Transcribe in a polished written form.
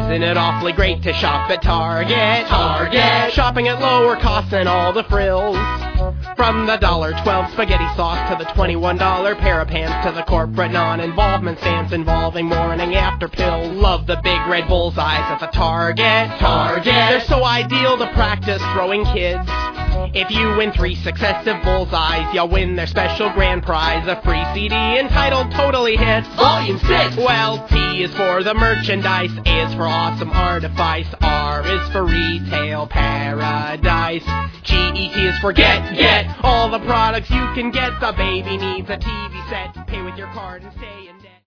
Isn't it awfully great to shop at Target? Target! Shopping at lower costs and all the frills. From the $1.12 spaghetti sauce to the $21 pair of pants to the corporate non-involvement stance involving morning after pill. Love the big red bullseyes at the Target. Target! They're so ideal to practice throwing kids. If you win 3 successive bullseyes, you'll win their special grand prize, a free CD entitled Totally Hits Volume 6. Well, T is for the merchandise, A is for awesome artifice, R is for retail paradise, GET is for get all the products you can get. The baby needs a TV set, pay with your card and stay in